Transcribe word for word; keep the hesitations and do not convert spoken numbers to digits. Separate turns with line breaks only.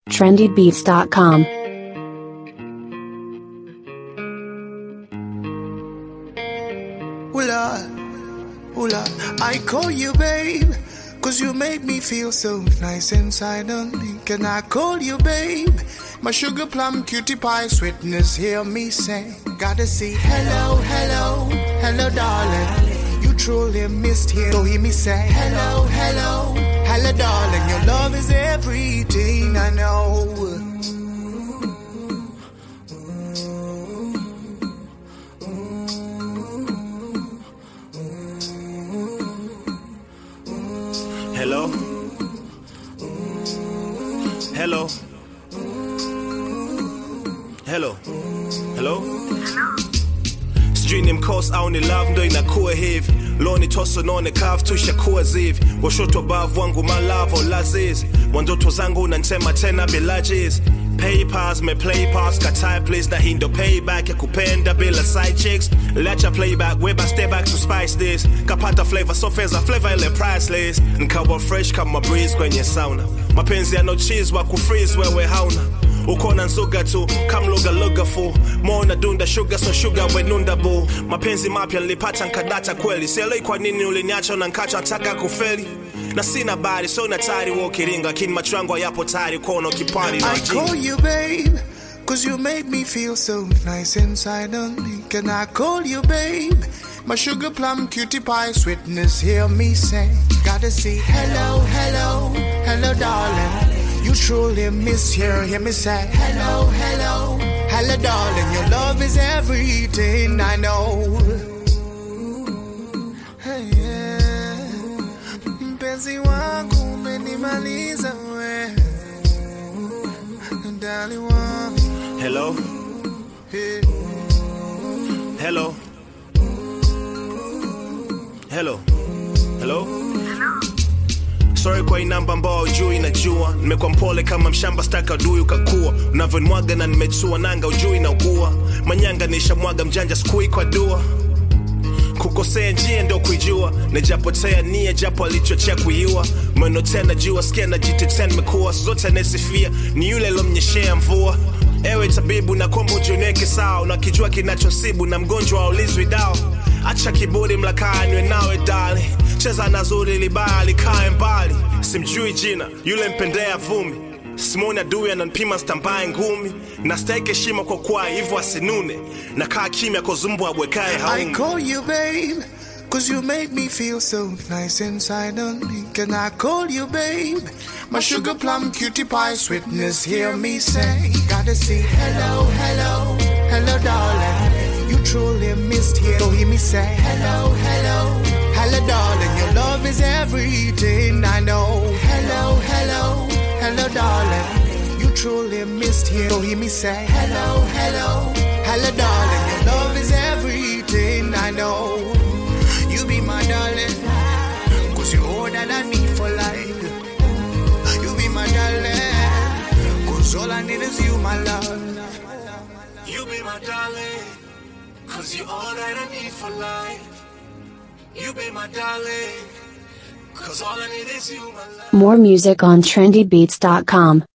trendy beats dot com.
Hula, hula, I call you babe, cause you make me feel so nice inside on me. Can I call you babe? My sugar plum cutie pie sweetness, hear me say. Gotta say hello, hello, hello darling. You truly missed here, so hear me say hello, hello, hello darling. Your love is everything I know.
Hello? Hello? Hello? Hello? Sijui ni mkosi au ni love ndo inakuwa hivi. Leo ni toso naone kavu tushakuwa zivi. Washoto bavu wangu malavo lazizi. Wandoto zangu unansema tena bila jiz. Paypals me playpals katai please na hindo payback ya kupenda bila side chicks. Lecha playback weba step back to spice this. Kapata flavor so feza flavor ile priceless. Nkawa fresh kama breeze kwenye sauna. Mapenzi ya no cheese wa kufreeze wewe hauna. Ukona nsuga tu kamluga luga fu. Mona dunda sugar so sugar wenunda bu. Mapenzi mapya nilipata nkadata kweli. Sielewi kwa nini uliniacha na nkacha nataka kufeli. Na sina bari so natari wokiringa kini machango yapo tari kono kipari na
I call you babe, cause you make me feel so nice inside on me. Can I call you babe? My sugar plum cutie pie sweetness, hear me say. Gotta say hello, hello, hello darling. You truly miss here, hear me say hello, hello, hello darling. Your love is everything I know. Hey, yeah. Mpenzi wangu umenimaliza we. Darling wangu.
Hello?
Hey.
Hello? Hello? Hello? Sorry kwa inamba mbao ujui inajua. Nimekuwa mpole kama mshamba staka udui ukakua. Unavyonimwaga na nimetua nanga ujui na ugua. Manyanga nisha mwaga mjanja skui kwa dua. Kukosea njia ndo kuijua. Nejapotea nia japo alichochea kuiua. Mweno tena jua skia na jitetea nimekuwa. Zote nesifia ni yule lomnyeshea mvua. Ewe tabibu na kombo ujioneke sawa. Unakijua kinachosibu na mgonjwa haulizwi dawa. Acha kiburi mlakaa niwe nawe dali. Cheza na zuri libaya likae mbali. Simjui jina yule mpendea vumi. Simoni adui ananipima stambaye ngumi. Na stake heshima kwa kwa hivyo asinune. Na kaa kimya kwa zumbu abwekae haumi.
I call you babe, cause you make me feel so nice inside on me. Can I call you babe? My sugar plum cutie pie sweetness, hear me say. Gotta say hello, hello, hello darling. You truly missed here, so hear me say hello, hello, hello darling. Your love is everything I know. Hello, hello, hello darling. You truly missed here, so hear me say hello, hello, hello darling. Your love is everything I know. You be my darling, cause you're all that I need for life. You be my darling, cause all I need is you, my love.
You be my darling, cause you're all that I need for life. You be my darling, cause all I need is you, my love.
More music on trendy beats dot com.